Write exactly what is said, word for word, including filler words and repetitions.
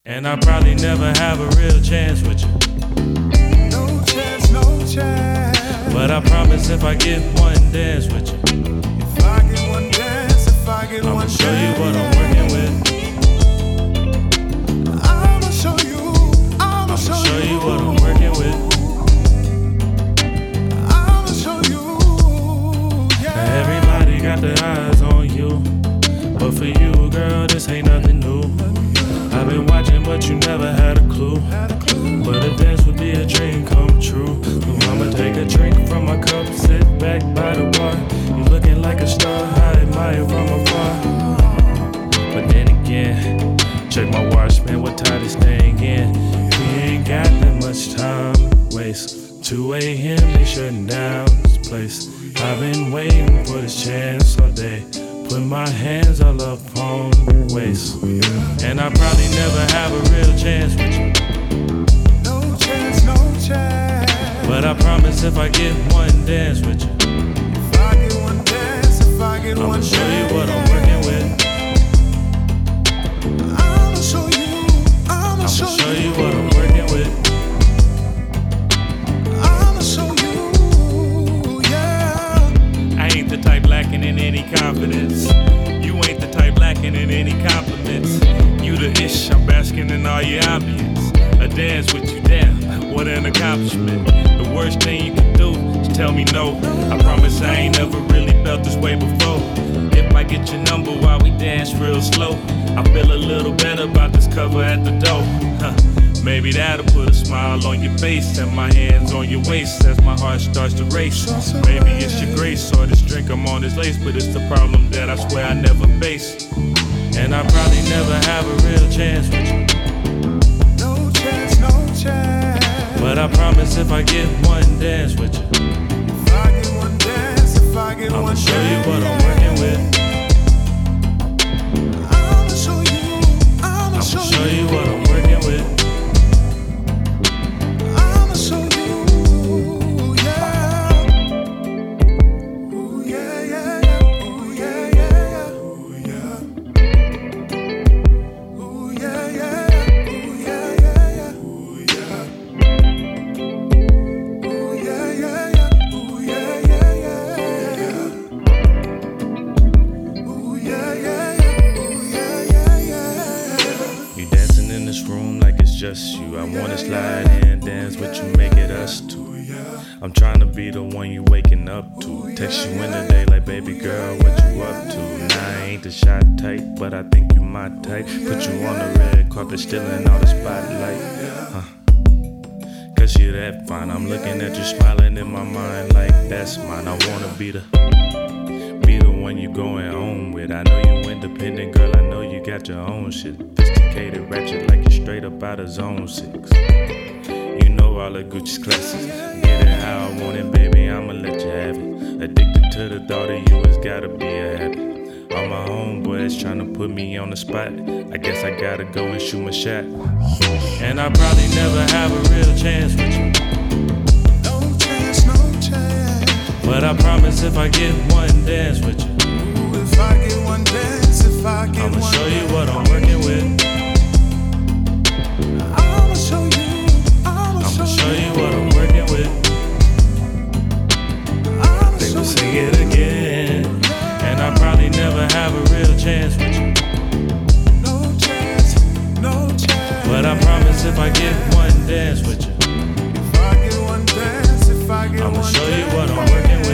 And I probably never have a real chance with you. No chance, no chance. But I promise if I get one dance with you, If I get one dance, if I get I'ma one show you dance, what I'm working with. I'ma show you, I'ma, I'ma show, show you you what I'm working with. I'ma show you, yeah. Now everybody got their eyes on you, but for you, girl, this ain't nothing new. I've been watching, but you never had a clue. But a dance would be a dream come true. So I'ma take a drink from my cup, sit back by the bar. You looking like a star, I admire from afar. But then again, check my watch, man, what time this thing in? We ain't got that much time to waste. two a.m. they shutting down this place. I've been waiting for this chance all day. Put my hands all up on your waist. And I probably never have a real chance with you. No chance, no chance. But I promise if I get one dance with you, If I get one dance, if I get I'ma one show dance, you what I'm working with. I'ma show you, I'ma, I'ma show, show you, you what I'm working with. I'ma show you, yeah. I ain't the type lacking in any confidence. You ain't the type lacking in any compliments. You the ish, I'm basking in all your ambience. A dance with you, damn, what an accomplishment. The worst thing you can do is tell me no. I promise I ain't never really felt this way before. If I get your number while we dance real slow, I feel a little better about this cover at the door. Huh. Maybe that'll put a smile on your face and my hands on your waist as my heart starts to race. Maybe it's your grace or this drink I'm on this lace, but it's the problem that I swear I never face. And I probably never have a real chance with you. No chance, no chance. But I promise if I get one dance with you, If I get one dance, if I get I'ma one show you dance, what I'm working with. I'ma show you, I'ma, I'ma show, show you, you what I'm working with. I'ma show you, yeah. Ooh, yeah, yeah, yeah. Ooh, yeah, yeah, yeah. Ooh, yeah. Ooh, yeah, yeah, yeah. Ooh, yeah, yeah, yeah. Ooh, yeah. Ooh, yeah, yeah, yeah. Ooh, yeah, yeah, yeah. Ooh, yeah, yeah, yeah. Ooh, yeah, yeah, yeah. You dancing in this room like it's just you. I wanna slide in, dance, but you make it us two. I'm trying to be the one you waking up to. Text you in the day like, baby girl, what you up to? Nah, I ain't the shot type, but I think you my type. Put you on the red carpet, stealing all the spotlight. Huh. Cause you're that fine. I'm looking at you smiling in my mind like that's mine. I wanna be the Be the one you going home with. I know you independent, girl. I know you got your own shit. Sophisticated, ratchet, like you straight up out of zone six. You know all the Gucci's classics. Get it how I want it, baby. I'ma let you have it. Addicted to the thought of you, it's gotta be a habit. All my homeboys tryna put me on the spot. I guess I gotta go and shoot my shot. And I probably never have a real chance with you. No chance, no chance. But I promise if I get one dance with you, Ooh, if I get one dance, if I get I'ma one show you dance, what I'm working with. I'ma show you, I'ma, I'ma show, show you, you what I'm working with. I'ma They show will sing you. it again. And I probably never have a real chance with you. No chance, no chance. But I promise if I get one dance with you, If I get one dance, if I get I'ma one show you dance, what I'm working with.